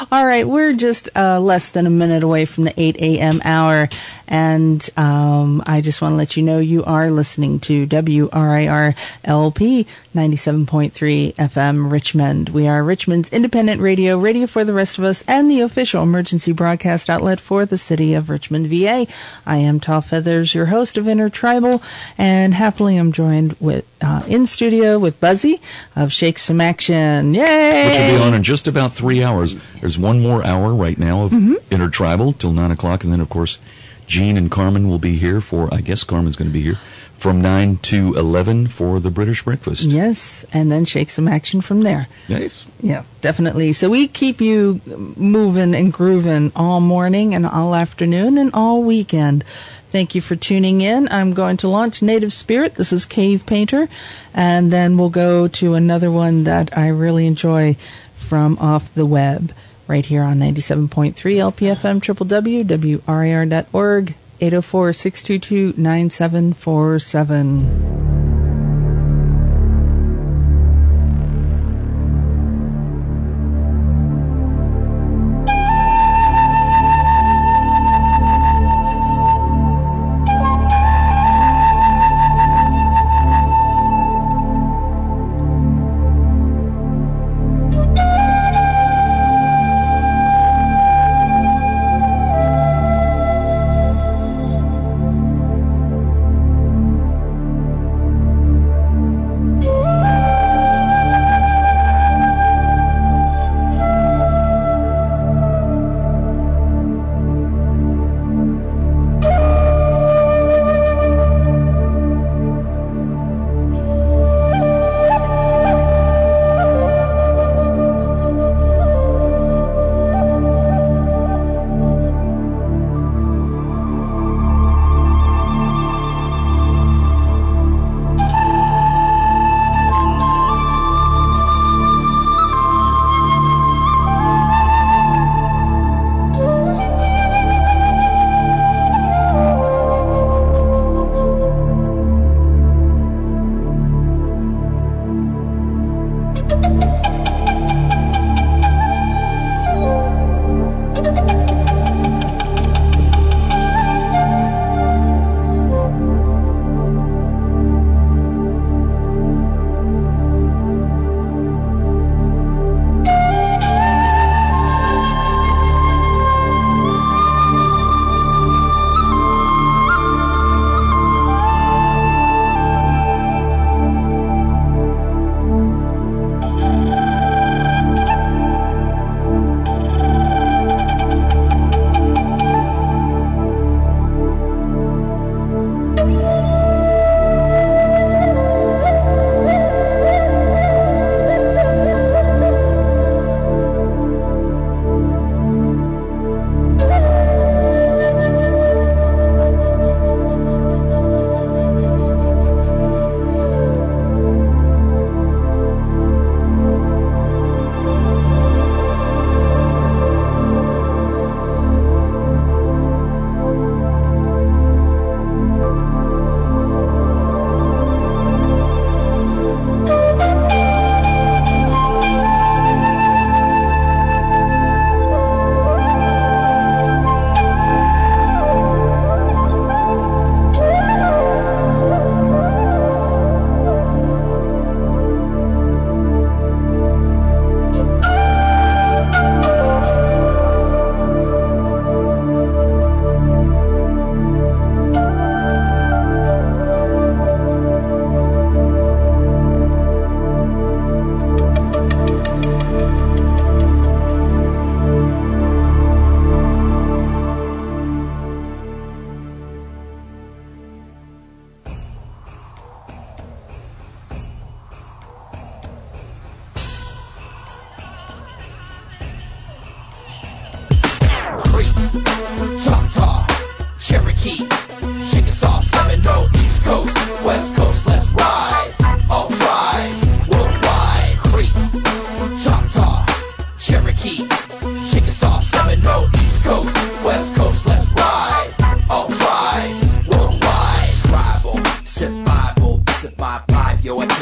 All right, we're just less than a minute away from the 8 a.m. hour, and I just want to let you know you are listening to WRIR LP 97.3 FM Richmond. We are Richmond's independent radio, radio for the rest of us, and the official emergency broadcast outlet for the city of Richmond, VA. I am Tall Feathers, your host of Intertribal, and happily I'm joined with in studio with Buzzy of Shake Some Action. Yay! Which will be on in just about 3 hours. There's one more hour right now of Intertribal till 9 o'clock, and then, of course, Gene and Carmen will be here for, I guess Carmen's going to be here, from 9 to 11 for the British breakfast. Yes, and then Shake Some Action from there. Yes. Yeah, definitely. So we keep you moving and grooving all morning and all afternoon and all weekend. Thank you for tuning in. I'm going to launch Native Spirit. This is Cave Painter. And then we'll go to another one that I really enjoy from off the web right here on 97.3 LPFM www.WRIR.org 804-622-9747.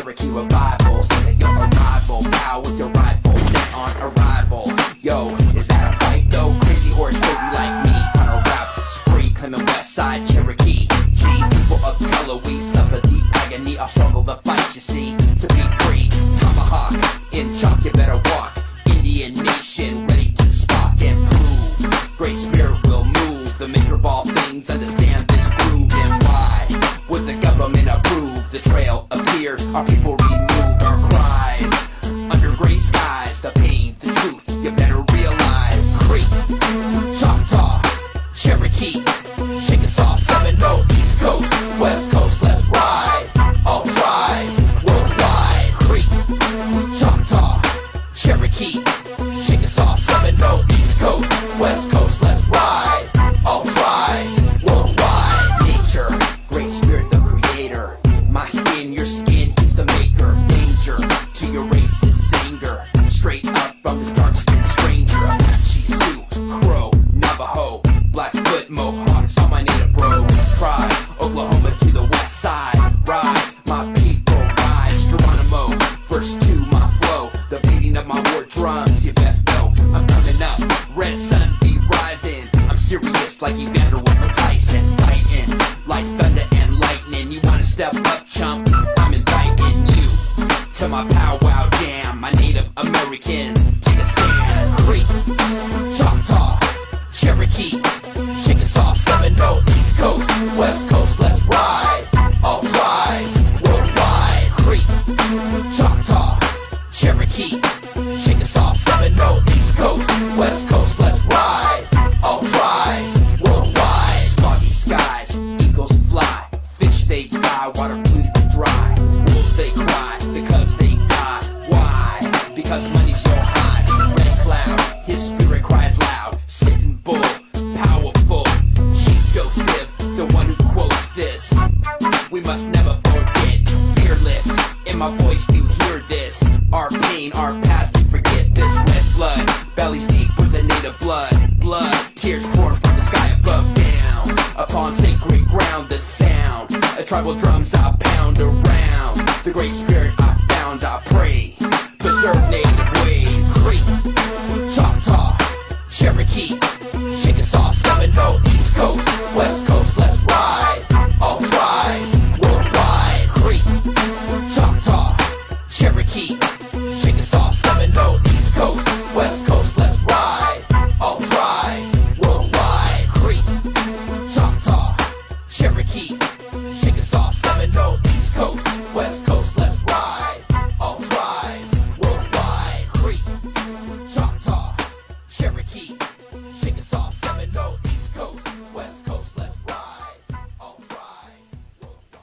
Cherokee revival, sending your arrival, power with your rifle. Net on arrival, yo, is that I'll struggle the fight, you see, to be free. Tomahawk, in chalk, you better walk. Indian nation, ready to stalk and prove. Great spirit will move. The maker of all things, understand this groove. And why would the government approve the trail of tears? Our people remove our cries. Under gray skies, the pain, the truth, you better realize. Creek, Choctaw, Cherokee, Chickasaw, Seminole, East Coast, West Coast, let's ride. All tribes, worldwide. Creek, Choctaw, Cherokee, Chickasaw, Seminole, East Coast, West Coast, let's ride. All tribes, worldwide. Nature, great spirit, the creator. My skin, your skin, he's the maker. Danger to your racist anger. Straight up from this dark skinned stranger. Apache, Sioux, Crow, Navajo, Blackfoot, Mohawks, all my native bros. Tribe, Oklahoma to the west side. Rise, my people, rise. Geronimo, first to my flow. The beating of my war drums, you best know. I'm coming up, red sun be rising. I'm serious like Evander Wolf Tyson. Fighting like thunder and lightning. You wanna step up, chump? I'm inviting you to my powwow jam. My Native Americans, take a stand. Creek, Choctaw, Cherokee, Chickasaw, Seminole, East Coast, West Coast, let's ride. All tribes, worldwide. Creek, Choctaw, Cherokee, Chickasaw, Seminole, East Coast, West Coast, let's ride. All tribes, worldwide. Foggy skies, eagles fly, fish they die, water polluted to dry. Wolves they cry, the cubs they die. Why? Because money's so high. Red cloud, his spirit cries loud. Sitting bull, powerful. Chief Joseph, the one who quotes this. We must never forget. Fearless, in my voice you hear this. Our pain, our past, we forget this. Red blood, bellies deep with the native blood. Blood, tears pouring from the sky above down. Upon sacred ground, the sound of tribal drums I pound around. The great spirit I found, I pray. Preserve native ways. Creek, Choctaw, Cherokee, Chickasaw, Seminole, East Coast, West Coast, let's ride. All tribes, worldwide. Creek, Choctaw, Cherokee, Chickasaw, Seminole, East Coast, West Coast, let's ride. All tribes, worldwide. Creek, Choctaw, Cherokee, Chickasaw, Seminole, East Coast, West Coast, let's ride. All tribes, worldwide. Creek, Choctaw, Cherokee, Chickasaw, Seminole, East Coast, West Coast, let's ride. All tribes, worldwide.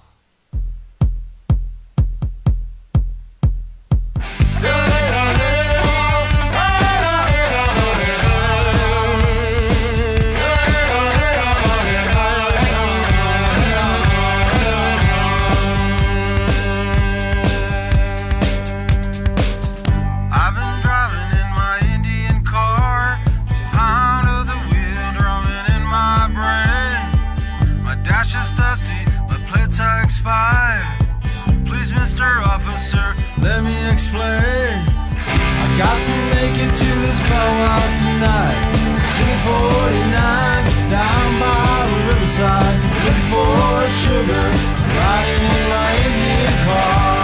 I've been driving in my Indian car, pound of the wheel drumming in my brain. My dash is dusty, my plates are expired. Please, Mr. Officer, let me explain. I got to make it to this powwow tonight. Singing 49 down by the riverside, looking for sugar, riding in my Indian car.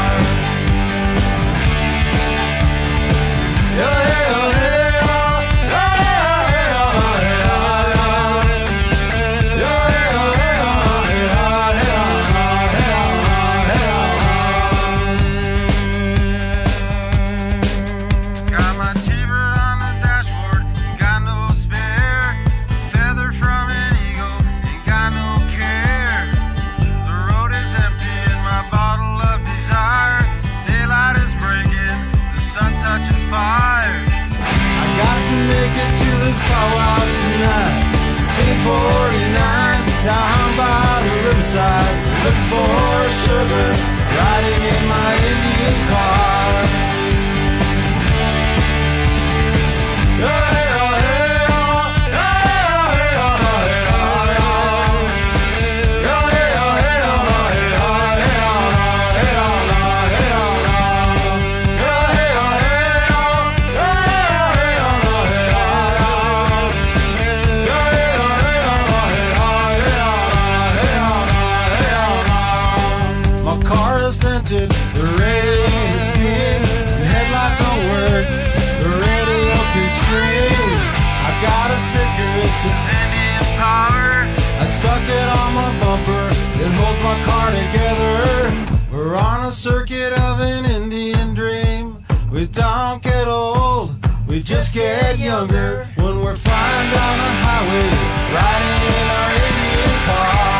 Got my T-bird on the dashboard, ain't got no spare. Feather from an eagle, ain't got no care. The road is empty and my bottle of desire. Daylight is breaking, the sun touches fire. I got to make it to this powwow tonight. Sing 49 down by the riverside, looking for sugar, riding in my Indian car. My car is is Indian power. I stuck it on my bumper, it holds my car together. We're on a circuit of an Indian dream. We don't get old, we just get younger. When we're flying down the highway, riding in our Indian car.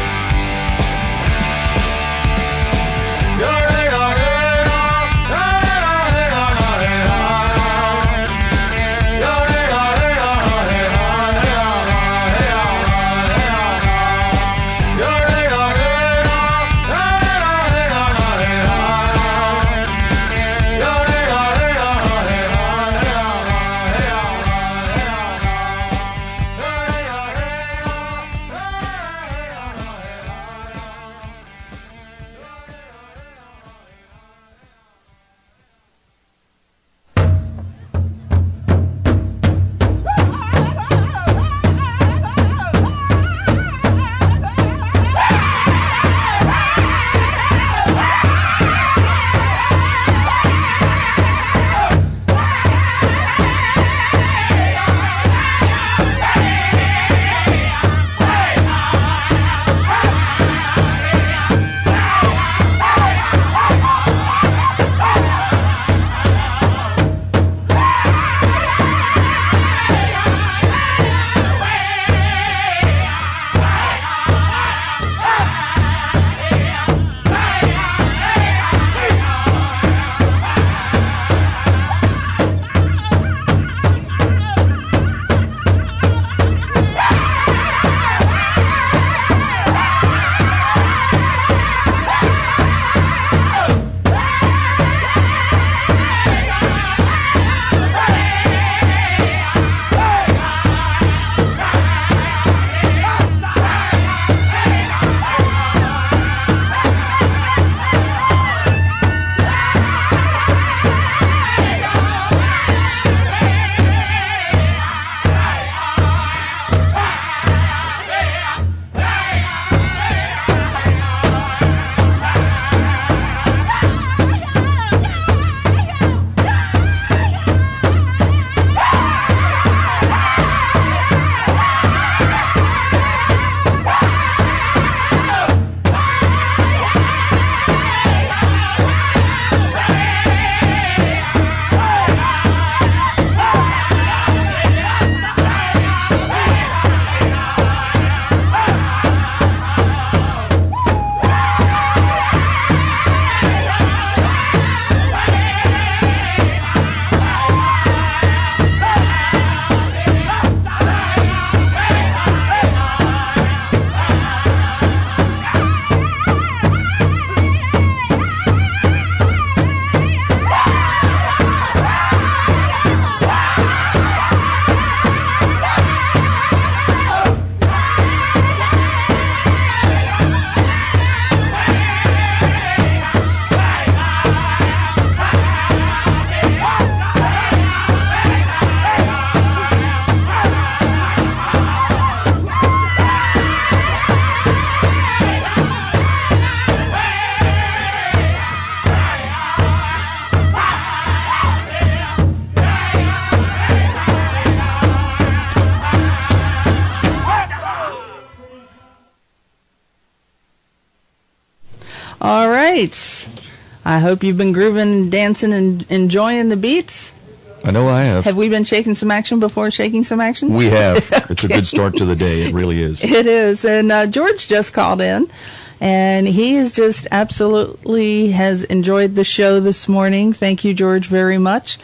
All right. I hope you've been grooving, dancing, and enjoying the beats. I know I have. Have we been shaking some action before shaking some action? We have. Okay. It's a good start to the day. It really is. It is. And George just called in, and he is just absolutely has enjoyed the show this morning. Thank you, George, very much.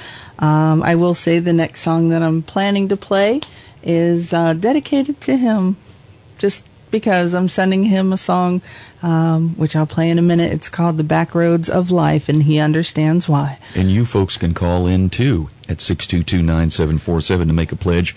I will say the next song that I'm planning to play is dedicated to him, just because I'm sending him a song, which I'll play in a minute. It's called The Backroads of Life, and he understands why. And you folks can call in, too, at 622-9747 to make a pledge.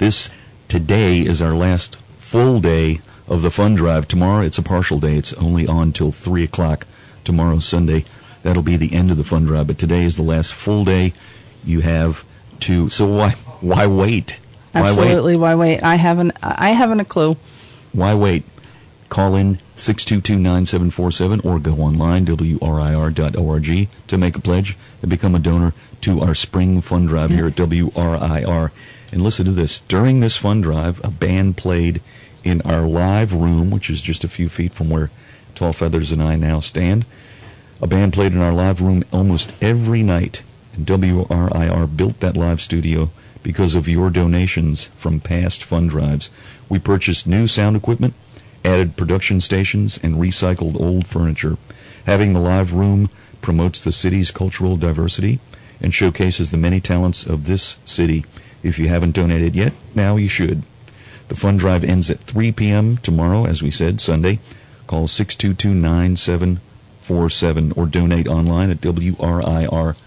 Today is our last full day of the fund drive. Tomorrow, it's a partial day. It's only on till 3 o'clock tomorrow, Sunday. That'll be the end of the fund drive, but today is the last full day you have to... So why wait? Absolutely, why wait? I haven't a clue. Why wait? Call in 622-9747 or go online, WRIR.org, to make a pledge and become a donor to our spring fund drive here at WRIR. And listen to this. During this fund drive, a band played in our live room, which is just a few feet from where Tall Feathers and I now stand. A band played in our live room almost every night. And WRIR built that live studio because of your donations from past fund drives. We purchased new sound equipment, added production stations, and recycled old furniture. Having the live room promotes the city's cultural diversity and showcases the many talents of this city. If you haven't donated yet, now you should. The fund drive ends at 3 p.m. tomorrow, as we said, Sunday. Call 622-9747 or donate online at WRIR.org.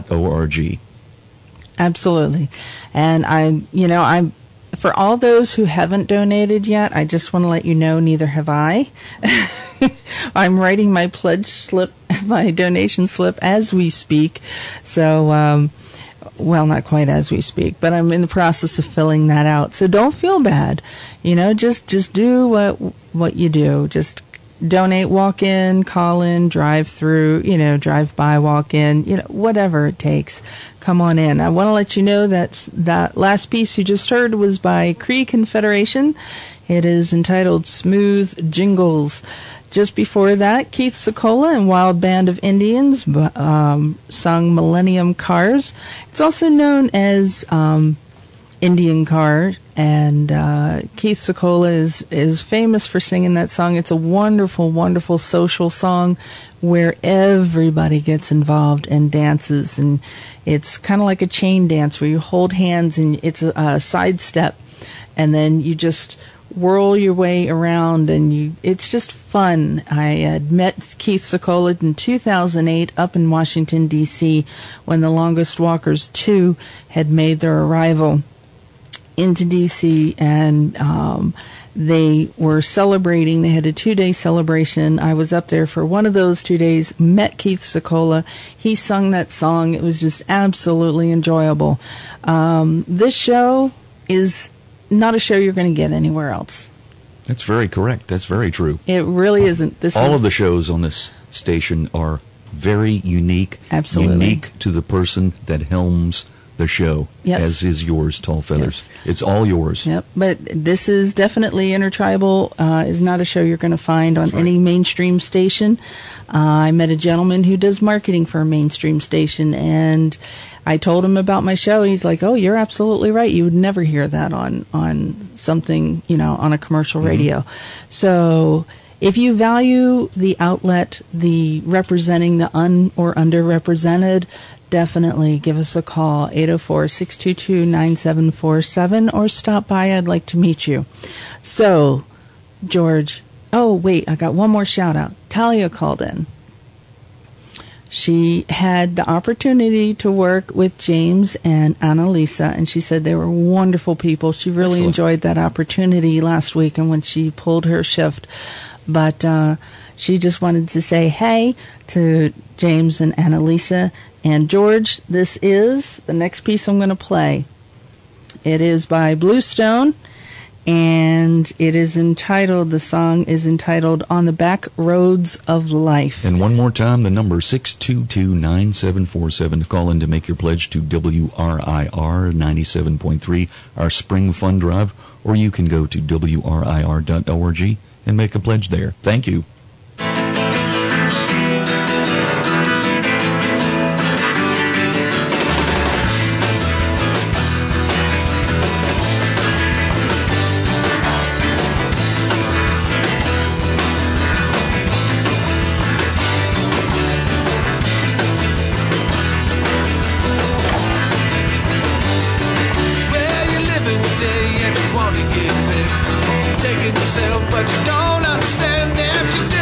Absolutely. And I'm for all those who haven't donated yet, I just want to let you know neither have I. I'm writing my pledge slip, my donation slip as we speak. So, well, not quite as we speak, but I'm in the process of filling that out. So don't feel bad. Just do what you do. Just donate, walk in, call in, drive through, drive by, walk in, whatever it takes. Come on in. I want to let you know that last piece you just heard was by Cree Confederation. It is entitled Smooth Jingles. Just before that, Keith Secola and Wild Band of Indians sung Millennium Cars. It's also known as Indian Car, and Keith Secola is famous for singing that song. It's a wonderful, wonderful social song where everybody gets involved and dances, and it's kind of like a chain dance where you hold hands and it's a side step, and then you just whirl your way around, and it's just fun. I had met Keith Secola in 2008 up in Washington, D.C. when the Longest Walkers 2 had made their arrival into D.C., and they were celebrating. They had a 2-day celebration. I was up there for one of those 2 days, met Keith Secola. He sung that song. It was just absolutely enjoyable. This show is not a show you're going to get anywhere else. That's very correct. That's very true. It really isn't. All of the shows on this station are very unique. Absolutely. Unique to the person that helms the show, yes, as is yours, Tall Feathers. Yes. It's all yours. Yep, but this is definitely Intertribal. Is not a show you're going to find on any mainstream station. I met a gentleman who does marketing for a mainstream station, and I told him about my show, and he's like, "Oh, you're absolutely right. You would never hear that on something, on a commercial radio." So if you value the outlet, the representing the or underrepresented, definitely give us a call, 804-622-9747, or stop by. I'd like to meet you. So, George, oh, wait, I got one more shout out. Talia called in. She had the opportunity to work with James and Annalisa, and she said they were wonderful people. She really enjoyed that opportunity last week and when she pulled her shift. But she just wanted to say hey to James and Annalisa. And George, this is the next piece I'm going to play. It is by Bluestone, and it is entitled, the song is entitled On the Back Roads of Life. And one more time, the number 622-9747 to call in to make your pledge to WRIR 97.3, our Spring Fund Drive, or you can go to WRIR.org and make a pledge there. Thank you. Taking yourself, but you don't understand that you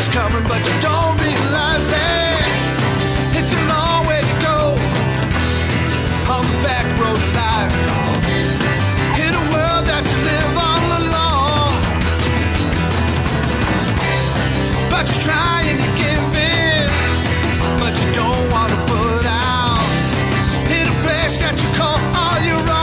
is coming, but you don't realize that it's a long way to go on the back road of life. In a world that you live all alone, but you try and you give in, but you don't want to put out in a place that you call all your own.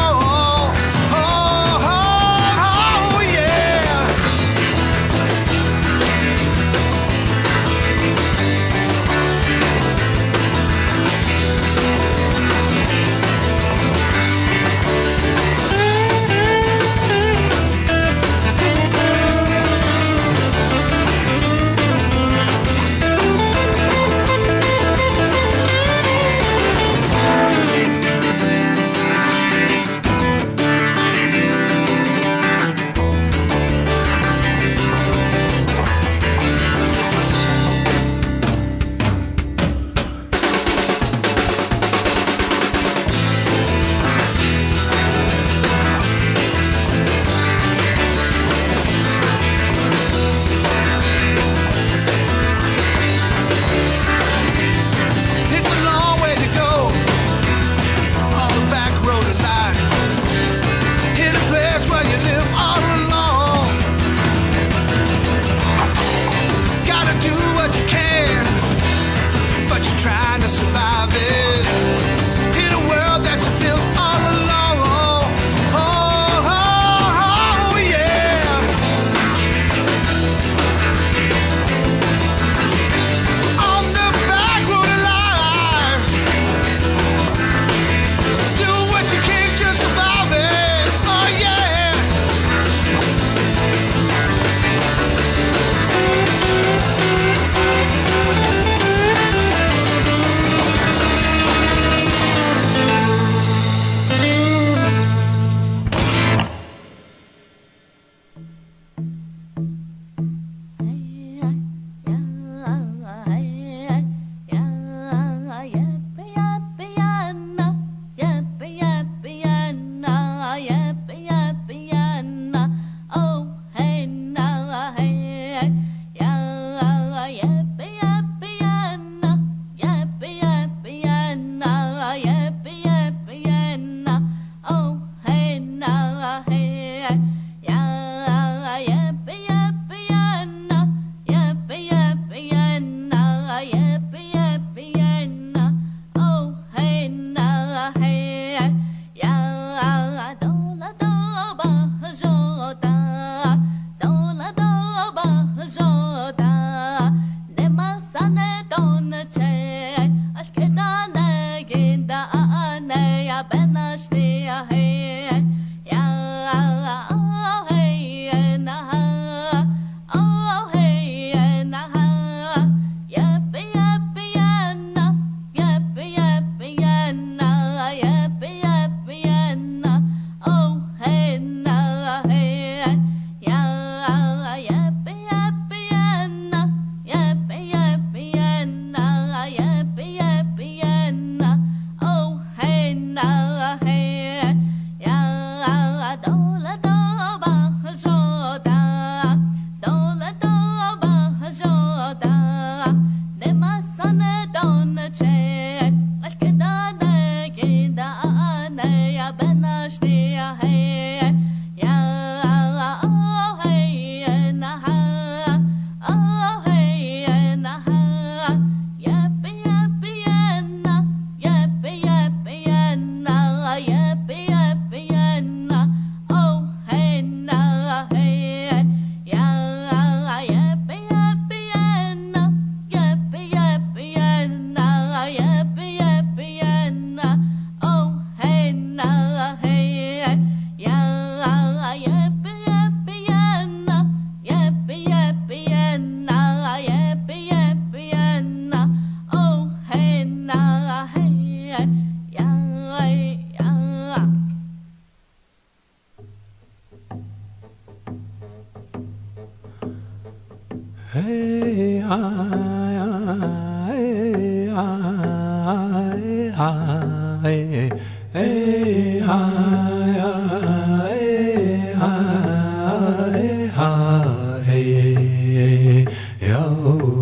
Yo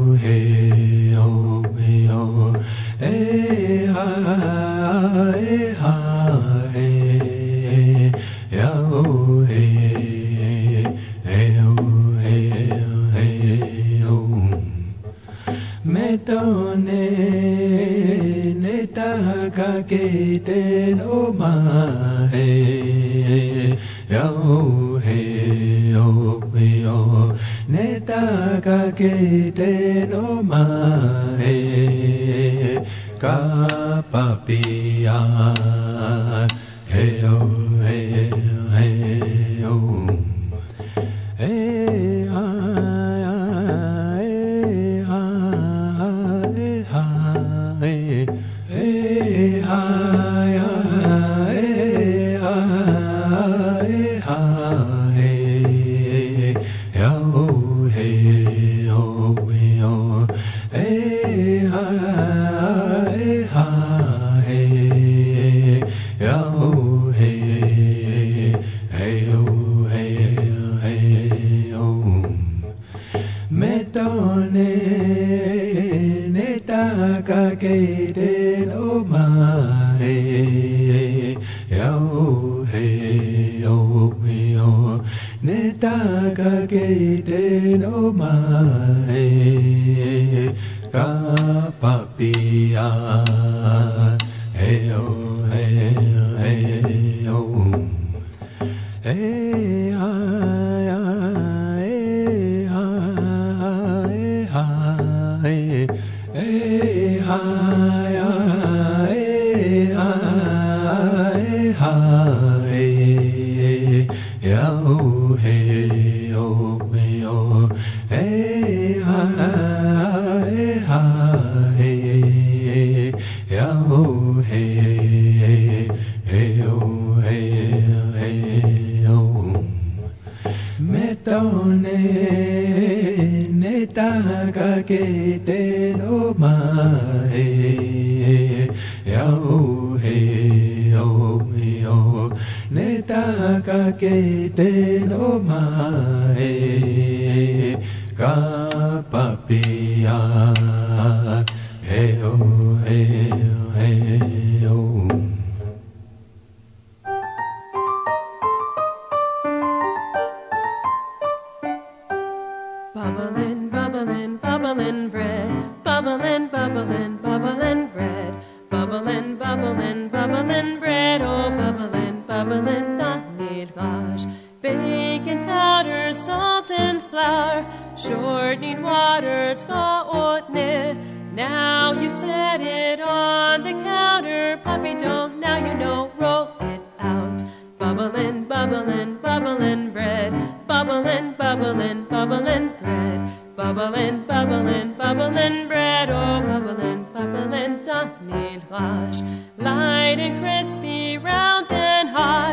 Bubbling, bubbling, bubbling bread. Bubbling, bubbling, bubbling bread. Bubbling, bubbling, bubbling bread. Oh, bubbling, bubbling, not l'élevage. Baking powder, salt and flour. Shortening water, ta oatmeal. Now you set it on the counter. Puppy, don't, now you know, roll it out. Bubbling, bubbling, bubbling bread. Bubbling, bubbling, bubbling bread. Bubbling, bubbling, bubbling bread. Oh, bubbling, bubbling, dans l'élevage. Light and crispy, round and hot.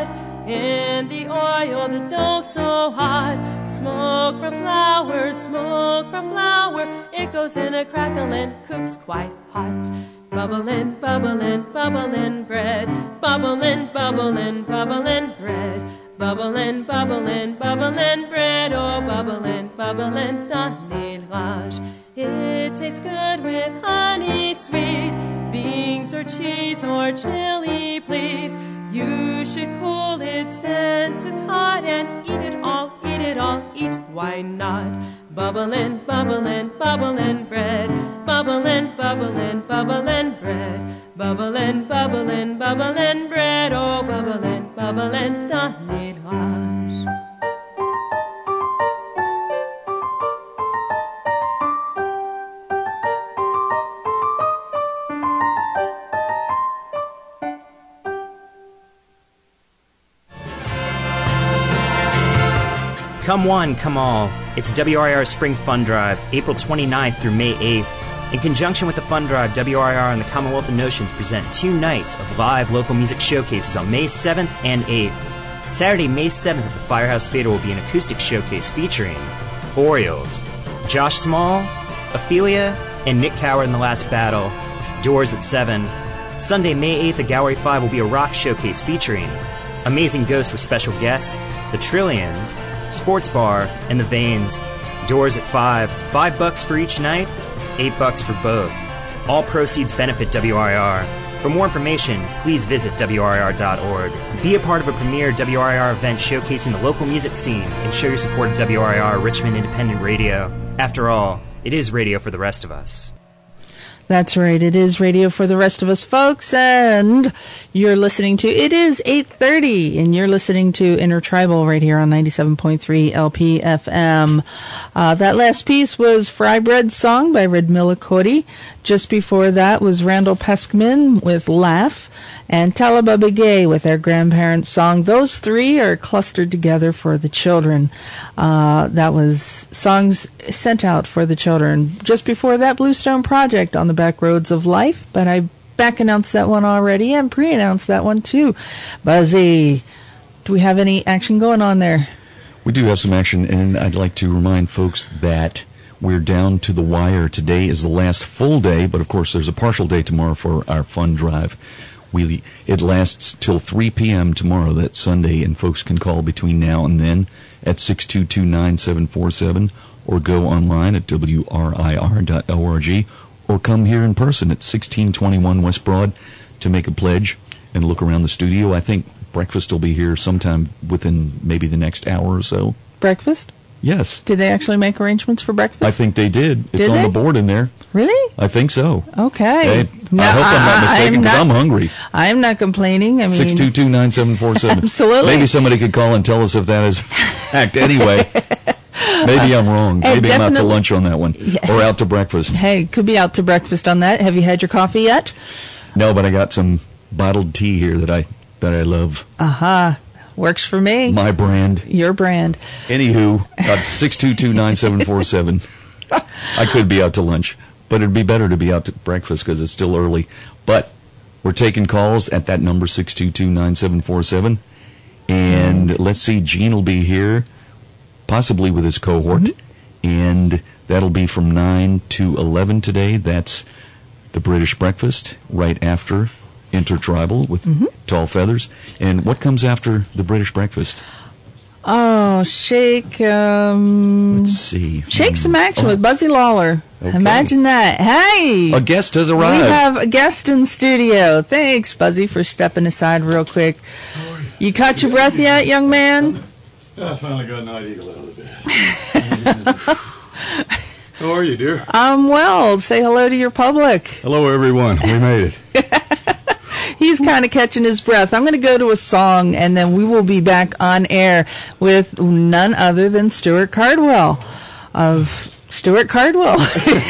In the oil, the dough so hot. Smoke from flour, smoke from flour. It goes in a crackle and cooks quite hot. Bubbling, bubbling, bubbling bread. Bubbling, bubbling, bubbling bread. Bubbling, bubbling, bubbling bread. Oh, bubbling, bubbling, dans l'élevage. It tastes good with honey sweet. Beans or cheese or chili, please. You should cool it since it's hot and eat it all, eat it all, eat, why not? Bubbling, bubbling, bubbling bread. Bubbling, bubbling, bubbling bread. Bubbling, bubbling, bubbling bread. Oh, bubbling, bubbling, dans l'élevage. Come one, come all. It's WRIR Spring Fun Drive, April 29th through May 8th. In conjunction with the Fun Drive, WRIR and the Commonwealth of Notions present 2 nights of live local music showcases on May 7th and 8th. Saturday, May 7th at the Firehouse Theater will be an acoustic showcase featuring Orioles, Josh Small, Ophelia, and Nick Coward in The Last Battle. Doors at 7. Sunday, May 8th at Gallery 5 will be a rock showcase featuring Amazing Ghost with special guests, The Trillions, Sports Bar, and The Veins. Doors at 5. $5 for each night, $8 for both. All proceeds benefit WRIR. For more information, please visit WRIR.org. Be a part of a premier WRIR event showcasing the local music scene and show your support of WRIR Richmond Independent Radio. After all, it is radio for the rest of us. That's right. It is radio for the rest of us, folks. And you're listening to, it is 8:30, and you're listening to Intertribal right here on 97.3 LPFM. That last piece was Fry Bread Song by Red Millicody. Just before that was Randall Peskman with Laugh, and Talibaba Gay with their grandparents' song. Those three are clustered together for the children. That was songs sent out for the children. Just before that, Bluestone Project, On the Back Roads of Life, but I back announced that one already and pre-announced that one too. Buzzy, do we have any action going on there? We do have some action, and I'd like to remind folks that we're down to the wire. Today is the last full day, but of course there's a partial day tomorrow for our fund drive. It lasts till 3 p.m. tomorrow, that Sunday, and folks can call between now and then at 622-9747 or go online at wrir.org or come here in person at 1621 West Broad to make a pledge and look around the studio. I think breakfast will be here sometime within maybe the next hour or so. Breakfast? Yes. Did they actually make arrangements for breakfast? I think they did. It's on the board in there. Really? I think so. Okay. I hope I'm not mistaken, because I'm hungry. I'm not complaining. I mean, 622-9747. Absolutely. Maybe somebody could call and tell us if that is a fact. Anyway, maybe I'm wrong. Maybe I'm out to lunch on that one. Yeah. Or out to breakfast. Hey, could be out to breakfast on that. Have you had your coffee yet? No, but I got some bottled tea here that I love. Aha. Works for me. My brand. Your brand. Anywho, 622-9747. I could be out to lunch, but it'd be better to be out to breakfast because it's still early. But we're taking calls at that number, 622-9747. And let's see, Gene will be here, possibly with his cohort. Mm-hmm. And that'll be from 9 to 11 today. That's the British breakfast right after Intertribal with Tall Feathers. And what comes after the British breakfast? Oh, shake. Let's see. Shake some action with Buzzy Lawler. Okay. Imagine that. Hey! A guest has arrived. We have a guest in studio. Thanks, Buzzy, for stepping aside real quick. You caught your breath yet, young man? I finally got an idea a little bit. How are you, dear? I'm well. Say hello to your public. Hello, everyone. We made it. He's kind of catching his breath. I'm going to go to a song, and then we will be back on air with none other than Stuart Cardwell of Stuart Cardwell.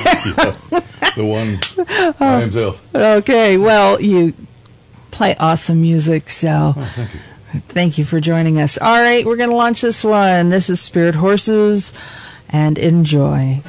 The one by himself. Okay, well, you play awesome music, so thank you. Thank you for joining us. All right, we're going to launch this one. This is Spirit Horses, and enjoy.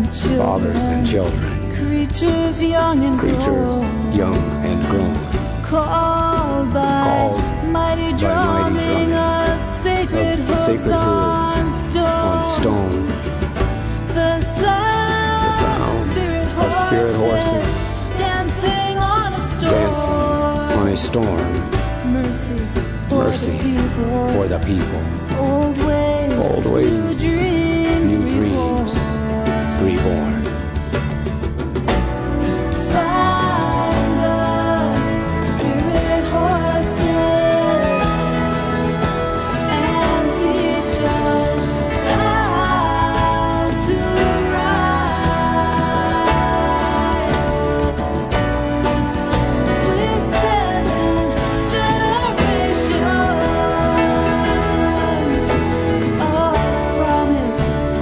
Fathers and children. Creatures young and grown. called by mighty drumming of sacred hooves on stone. The sound of spirit horses dancing on a storm. Mercy for the people. Old ways, new dreams reborn. Riding the spirit horses and teach us how to ride with 7 generations of promise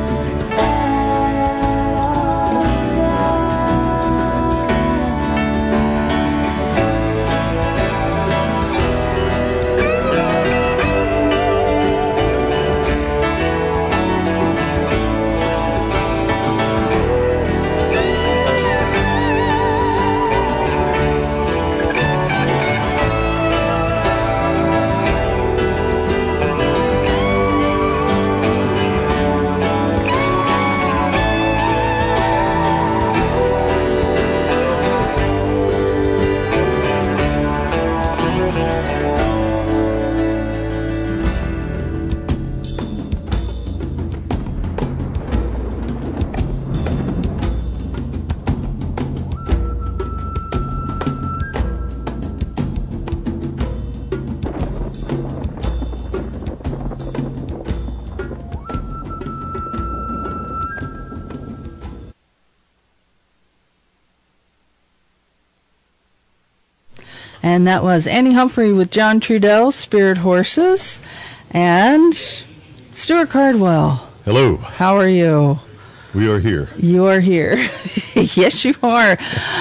And that was Annie Humphrey with John Trudell, Spirit Horses, and Stuart Cardwell. Hello. How are you? We are here. You are here. Yes, you are.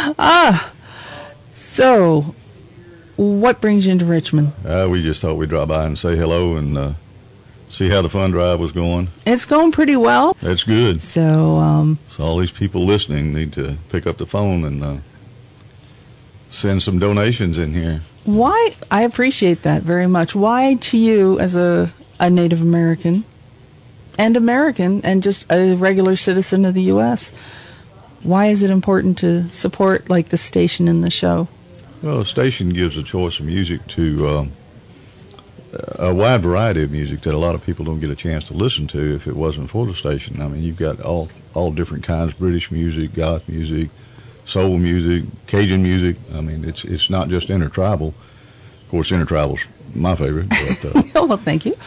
So, what brings you into Richmond? We just thought we'd drop by and say hello and see how the fund drive was going. It's going pretty well. That's good. So, So all these people listening need to pick up the phone and send some donations in here. why, I appreciate that very much. Why to you as a Native American and just a regular citizen of the U.S., why is it important to support like the station and the show? Well, the station gives a choice of music to a wide variety of music that a lot of people don't get a chance to listen to if it wasn't for the station. I mean, you've got all different kinds: British music, goth music, soul music, Cajun music. I mean, it's not just intertribal. Of course, intertribal's my favorite. But, Well, thank you.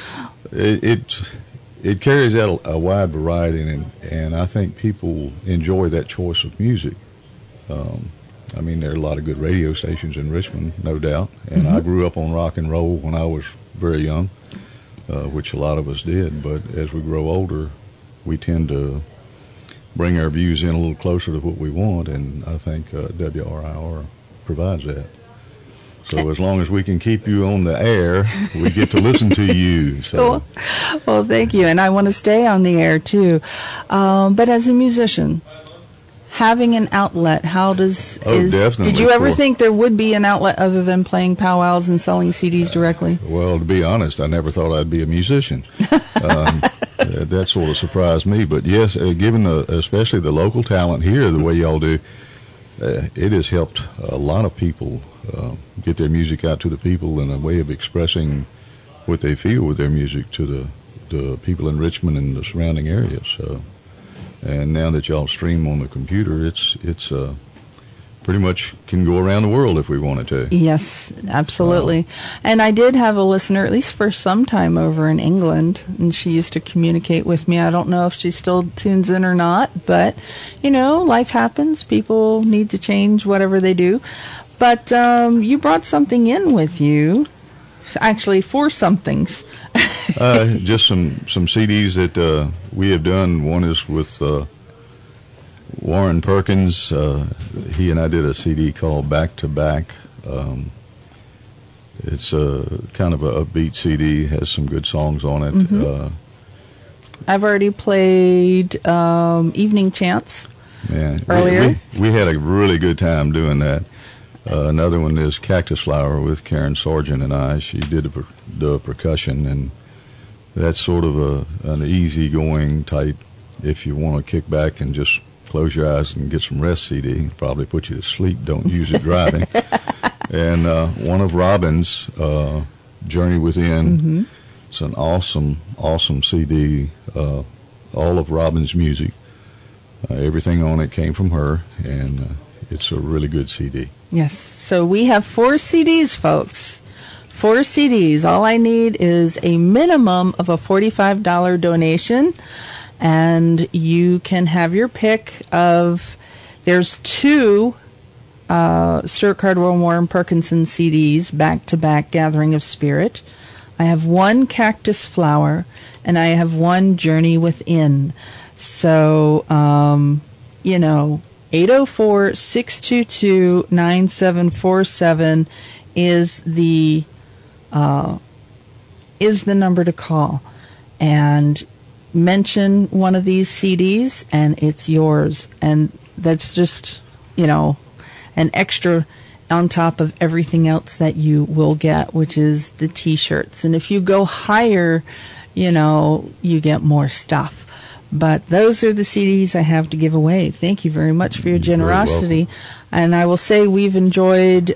It carries out a wide variety, and I think people enjoy that choice of music. I mean, there are a lot of good radio stations in Richmond, no doubt, and I grew up on rock and roll when I was very young, which a lot of us did, but as we grow older, we tend to bring our views in a little closer to what we want, and I think WRIR provides that. So as long as we can keep you on the air, we get to listen to you. So. Well, thank you, and I want to stay on the air too. But as a musician, having an outlet, definitely. Did you ever think there would be an outlet other than playing powwows and selling CDs directly? Well, to be honest, I never thought I'd be a musician. That sort of surprised me. But yes, given especially the local talent here, the way y'all do, it has helped a lot of people get their music out to the people in a way of expressing what they feel with their music to the people in Richmond and the surrounding areas. And now that y'all stream on the computer, it's pretty much can go around the world if we wanted to. Yes, absolutely. And I did have a listener, at least for some time, over in England, and she used to communicate with me. I don't know if she still tunes in or not, but, life happens. People need to change whatever they do. But you brought something in with you, actually 4 somethings. Just some CDs that we have done. One is with Warren Perkins. He and I did a CD called Back to Back. It's kind of a upbeat CD, has some good songs on it. Mm-hmm. I've already played Evening Chants earlier. We had a really good time doing that. Another one is Cactus Flower with Karen Sargent and I. She did the percussion, and that's sort of an easygoing type. If you want to kick back and just close your eyes and get some rest CD, probably put you to sleep. Don't use it driving. And one of Robin's, Journey Within. Mm-hmm. It's an awesome CD. All of Robin's music, everything on it came from her, and it's a really good CD. Yes. So we have 4 CDs, folks. 4 CDs. All I need is a minimum of a $45 donation, and you can have your pick of. There's 2 Stuart Cardwell, Warren Perkinson CDs, back-to-back, Gathering of Spirit. I have 1 Cactus Flower, and I have 1 Journey Within. So, 804-622-9747 is the number to call, and mention one of these CDs and it's yours. And that's just, an extra on top of everything else that you will get, which is the T-shirts. And if you go higher, you get more stuff. But those are the CDs I have to give away. Thank you very much for your generosity. And I will say we've enjoyed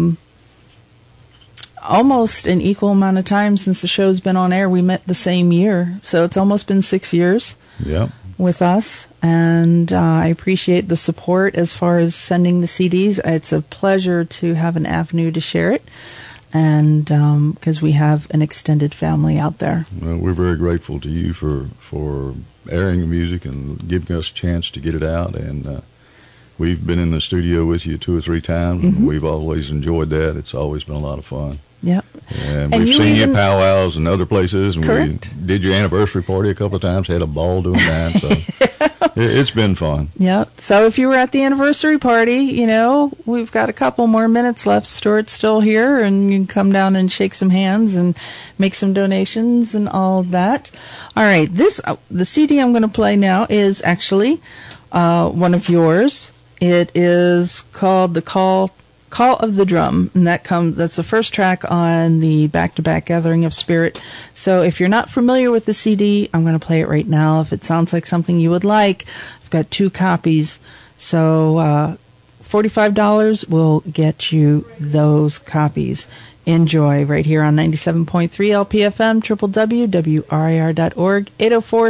almost an equal amount of time since the show's been on air. We met the same year, so it's almost been 6 years with us. And I appreciate the support as far as sending the CDs. It's a pleasure to have an avenue to share it, and because we have an extended family out there. Well, we're very grateful to you for airing the music and giving us a chance to get it out. And we've been in the studio with you 2 or 3 times, and we've always enjoyed that. It's always been a lot of fun. Yep. And we've seen you at powwows and other places, and Correct. we did your anniversary party a couple of times, had a ball doing that, so it's been fun. Yep. So if you were at the anniversary party, we've got a couple more minutes left. Stuart's still here, and you can come down and shake some hands and make some donations and all of that. All right. The CD I'm going to play now is actually one of yours. It is called The Call of the Drum, and that's the first track on the back-to-back Gathering of Spirit. So if you're not familiar with the CD, I'm going to play it right now. If it sounds like something you would like, I've got 2 copies. So $45 will get you those copies. Enjoy right here on 97.3 LPFM, www.wrir.org,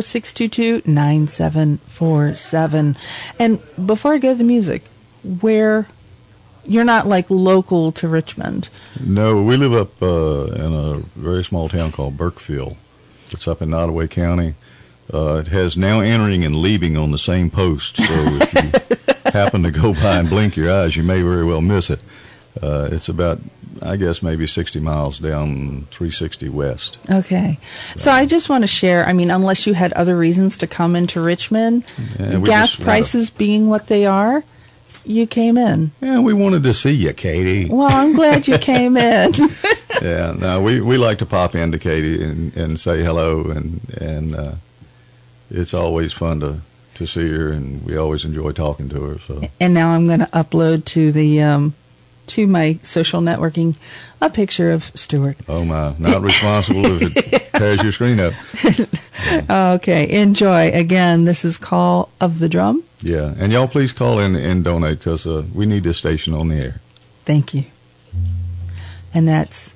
804-622-9747. And before I go to the music, you're not like local to Richmond. No, we live up in a very small town called Burkeville. It's up in Nottoway County. It has now entering and leaving on the same post, so if you happen to go by and blink your eyes, you may very well miss it. It's about, I guess, maybe 60 miles down 360 west. Okay. So I just want to share, unless you had other reasons to come into Richmond, gas prices being what they are, you came in. Yeah, we wanted to see you, Katie. Well, I'm glad you came in. Yeah, no, we like to pop into Katie and say hello, and it's always fun to see her, and we always enjoy talking to her. So. And now I'm going to upload to the to my social networking a picture of Stuart. Oh my, not responsible if it tears your screen up. Okay, enjoy. Again, this is Call of the Drum. Yeah, and y'all please call in and donate, because we need this station on the air. Thank you. And that's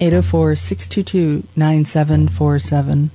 804-622-9747.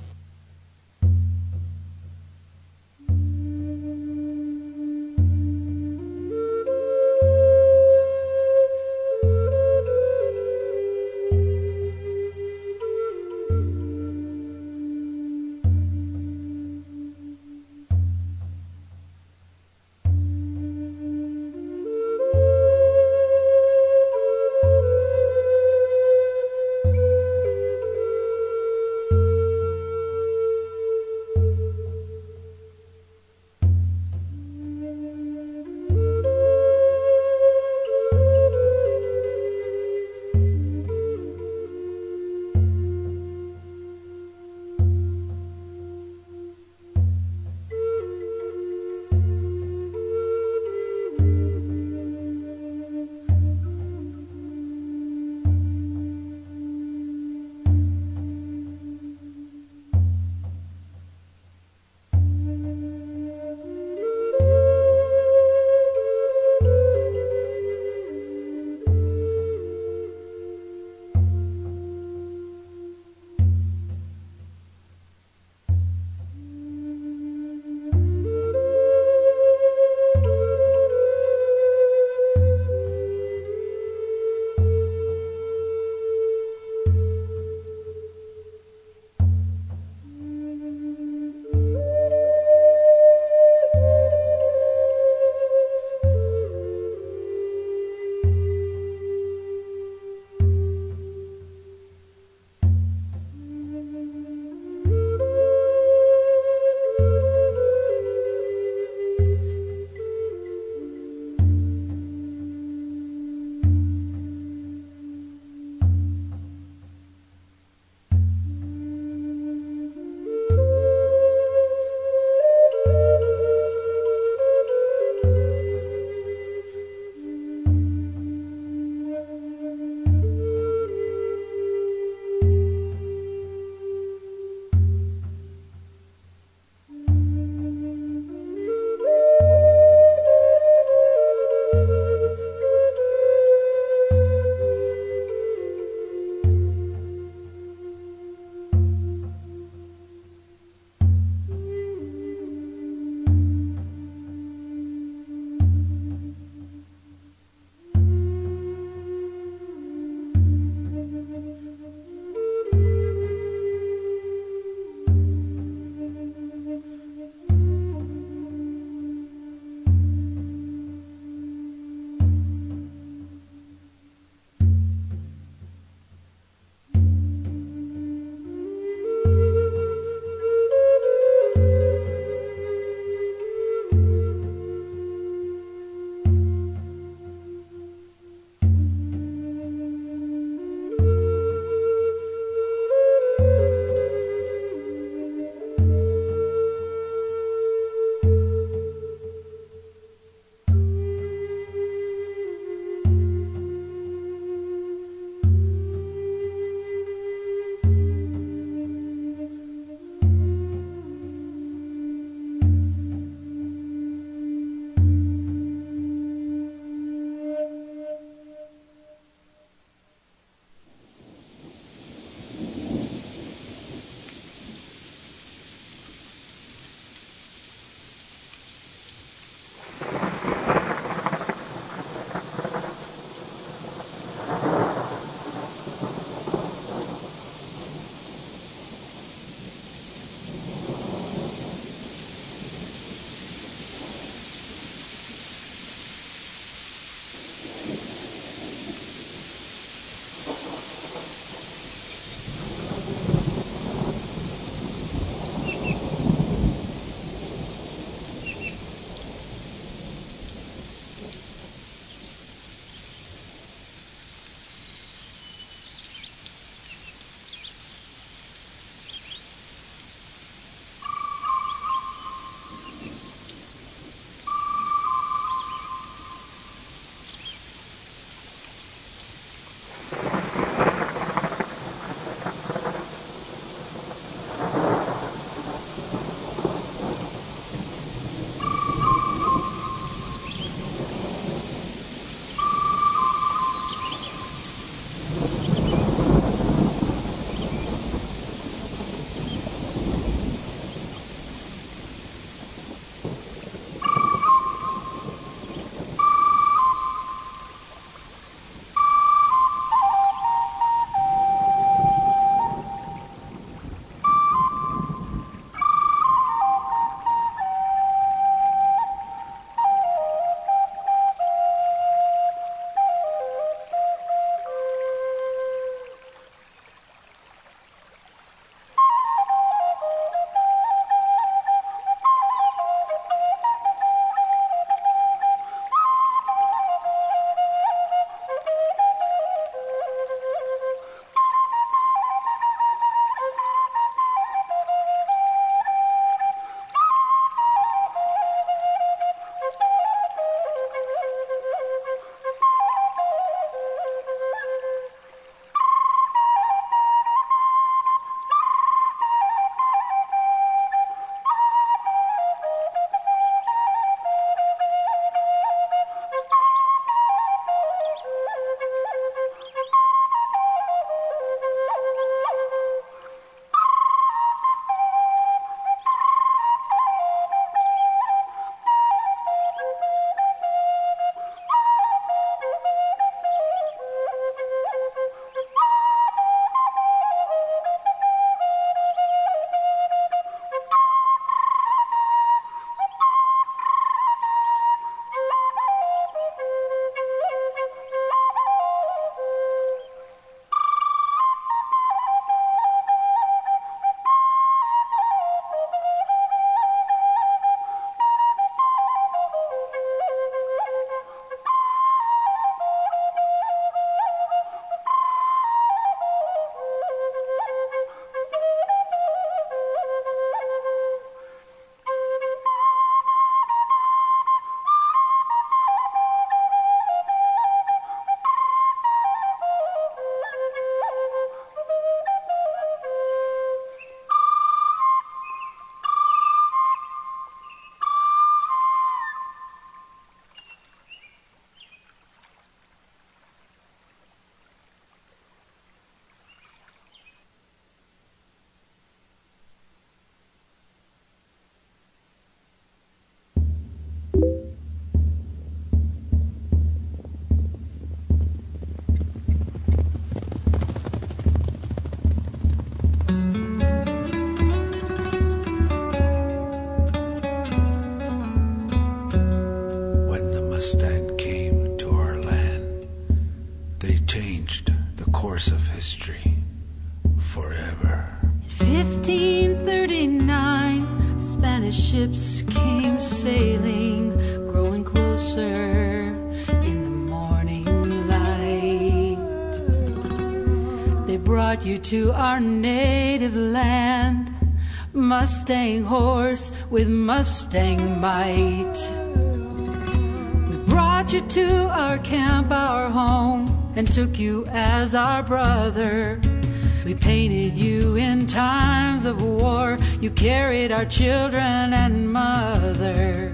1539, Spanish ships came sailing, growing closer in the morning light. They brought you to our native land, Mustang horse with Mustang might. We brought you to our camp, our home, and took you as our brother. We painted you in times of war. You carried our children and mothers.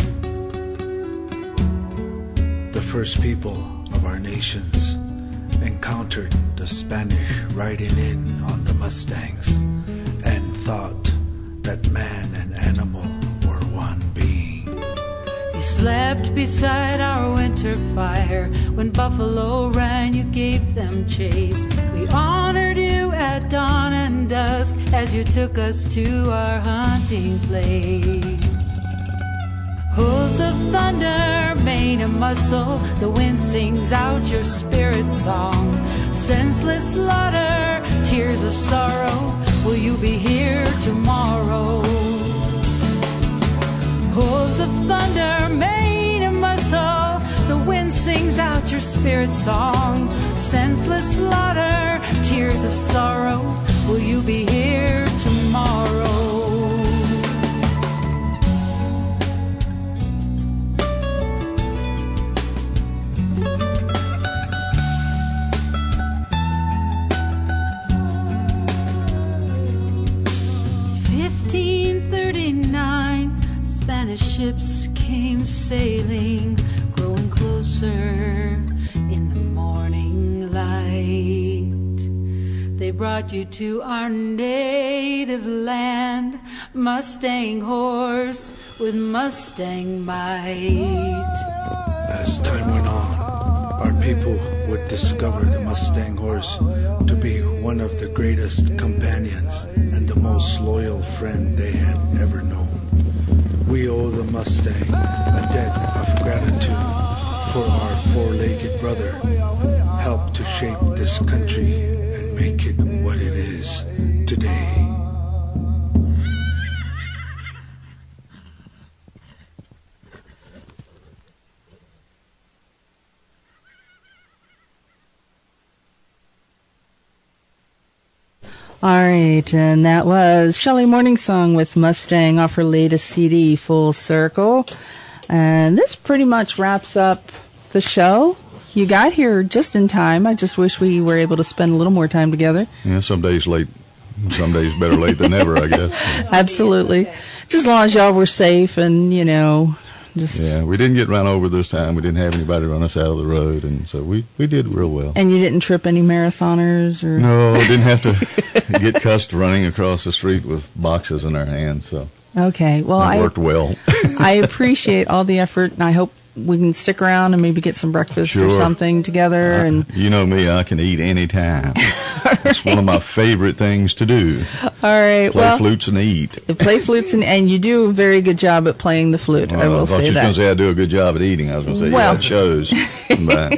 The first people of our nations encountered the Spanish riding in on the Mustangs and thought that man and animal were one being. You slept beside our winter fire. When buffalo ran, you gave them chase. We honored you at dawn and dusk as you took us to our hunting place. Hooves of thunder, mane of muscle, the wind sings out your spirit song. Senseless slaughter, tears of sorrow, will you be here tomorrow? Hooves of thunder, mane of muscle, the wind sings out your spirit song. Senseless slaughter, tears of sorrow, will you be here tomorrow? Spanish ships came sailing, growing closer in the morning light. They brought you to our native land, Mustang horse with Mustang might. As time went on, our people would discover the Mustang horse to be one of the greatest companions and the most loyal friend they had ever known. We owe the Mustang a debt of gratitude for our four-legged brother, helped to shape this country and make it what it is today. All right, and that was Shelley Morningsong with Mustang off her latest CD, Full Circle. And this pretty much wraps up the show. You got here just in time. I just wish we were able to spend a little more time together. Yeah, some days late, some days better late than never, I guess. Absolutely. Just as long as y'all were safe and, you know, just... Yeah, we didn't get run over this time. We didn't have anybody run us out of the road, and so we did real well. And you didn't trip any marathoners? Or No, didn't have to get cussed running across the street with boxes in our hands, so okay, well, it worked well. I appreciate all the effort, and I hope we can stick around and maybe get some breakfast or Sure. something together. And You know me, I can eat any time. It's one of my favorite things to do. all right, Play well, flutes and eat. play flutes, and you do a very good job at playing the flute. I will thought say you were going that. to say I do a good job at eating. I was going to say, Well. yeah, it shows. But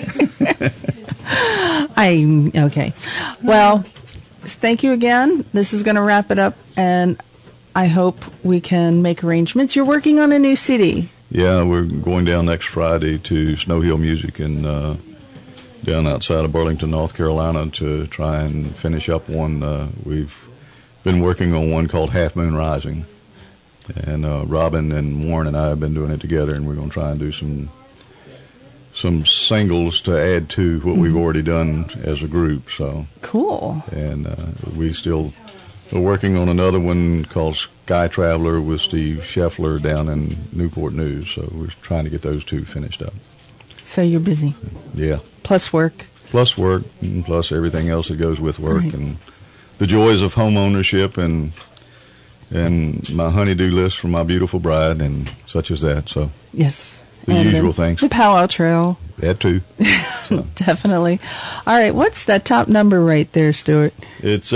Okay. Well, thank you again. This is going to wrap it up, and I hope we can make arrangements. You're working on a new CD. yeah, we're going down next Friday to Snow Hill Music and down outside of Burlington, North Carolina, to try and finish up one. We've been working on one called Half Moon Rising, and Robin and Warren and I have been doing it together, and we're going to try and do some singles to add to what we've already done as a group. So Cool. and we still are working on another one called Sky Traveler with Steve Scheffler down in Newport News. So we're trying to get those two finished up. So you're busy. Yeah. Plus work. Plus work, and plus everything else that goes with work, Right. and the joys of home ownership, and my honey-do list for my beautiful bride, and such as that. So Yes. The And usual then things. The powwow trail. that too. So Definitely. All right. What's that top number right there, Stuart? it's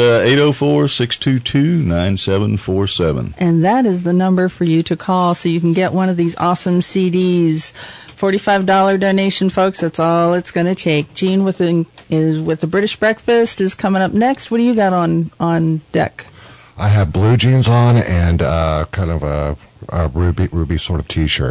804-622-9747. And that is the number for you to call so you can get one of these awesome CDs. $45 donation, folks. That's all it's going to take. Gene with the British Breakfast is coming up next. What do you got on deck? I have blue jeans on and kind of a ruby sort of T-shirt.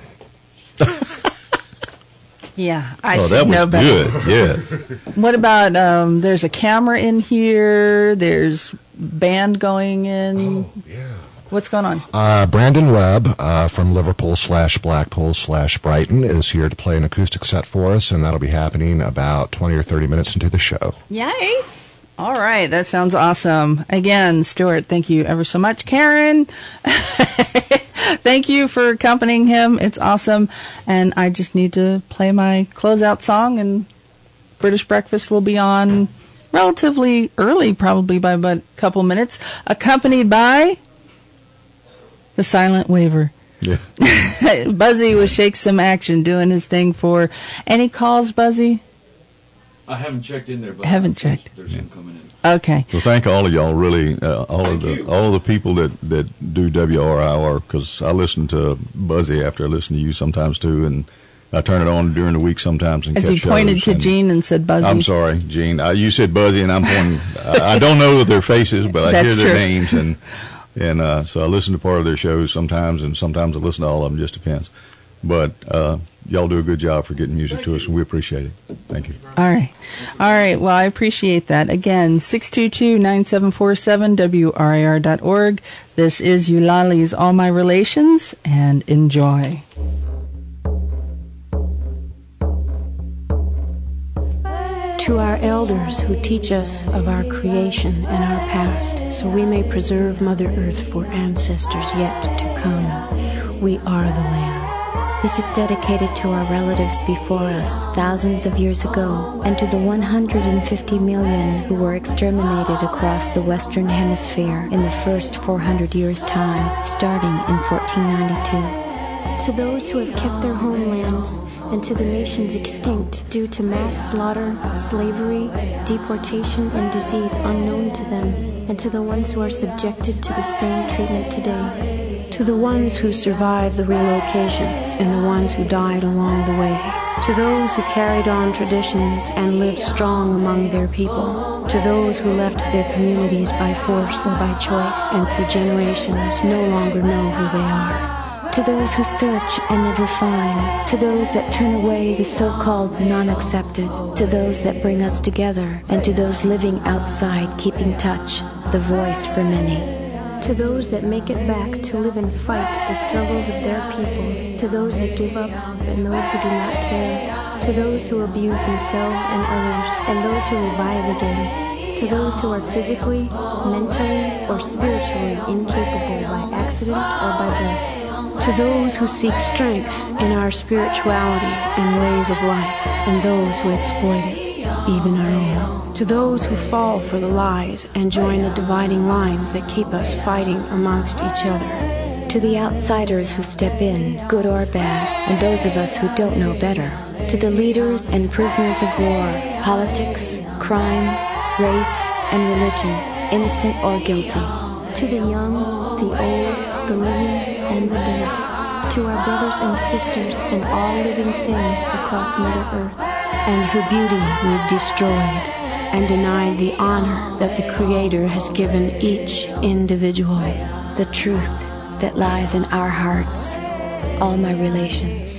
Yeah, I Oh, should that know was better. good. Yes. What about there's a camera in here, there's band going in. Oh, yeah. What's going on? Brandon Webb from Liverpool/Blackpool/Brighton is here to play an acoustic set for us, and that'll be happening about 20 or 30 minutes into the show. Yay! All right, that sounds awesome. Again, Stuart, thank you ever so much. Karen, thank you for accompanying him. It's awesome. And I just need to play my closeout song, and British Breakfast will be on relatively early, probably by about a couple minutes, accompanied by the Silent Waver. Yeah. Buzzy with Shake Some Action doing his thing for any calls, Buzzy? I haven't checked in there, but Haven't checked. There's some coming in. Okay. Well, thank all of y'all. Really, all of the people that do WRIR, because I listen to Buzzy after I listen to you sometimes too, and I turn it on during the week sometimes. And As catch he pointed shows, to and Gene and said Buzzy. I'm sorry, Gene. You said Buzzy, and I'm pointing. I don't know their faces, but I That's hear their true. names, and so I listen to part of their shows sometimes, and sometimes I listen to all of them. Just depends. But y'all do a good job for getting music to us, and we appreciate it. Thank you. All right. All right. Well, I appreciate that. Again, 622-9747, WRIR.org. This is Eulali's All My Relations, and enjoy. To our elders who teach us of our creation and our past, so we may preserve Mother Earth for ancestors yet to come, we are the land. This is dedicated to our relatives before us, thousands of years ago, and to the 150 million who were exterminated across the Western Hemisphere in the first 400 years' time, starting in 1492. To those who have kept their homelands, and to the nations extinct due to mass slaughter, slavery, deportation, and disease unknown to them, and to the ones who are subjected to the same treatment today. To the ones who survived the relocations and the ones who died along the way. To those who carried on traditions and lived strong among their people. To those who left their communities by force or by choice and through generations no longer know who they are. To those who search and never find, to those that turn away the so-called non-accepted, to those that bring us together, and to those living outside keeping touch, the voice for many. To those that make it back to live and fight the struggles of their people, to those that give up and those who do not care, to those who abuse themselves and others, and those who revive again, to those who are physically, mentally, or spiritually incapable by accident or by birth. To those who seek strength in our spirituality and ways of life, and those who exploit it, even our own. To those who fall for the lies and join the dividing lines that keep us fighting amongst each other. To the outsiders who step in, good or bad, and those of us who don't know better. To the leaders and prisoners of war, politics, crime, race, and religion, innocent or guilty. To the young, the old, the living, and the dead, to our brothers and sisters and all living things across Mother Earth, and her beauty we've destroyed and denied the honor that the Creator has given each individual. The truth that lies in our hearts, all my relations.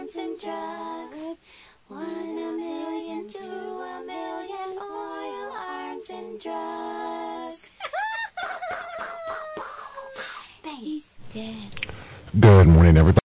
arms and drugs. 1 million, 2 million, oil, arms and drugs. He's dead. Good morning, everybody.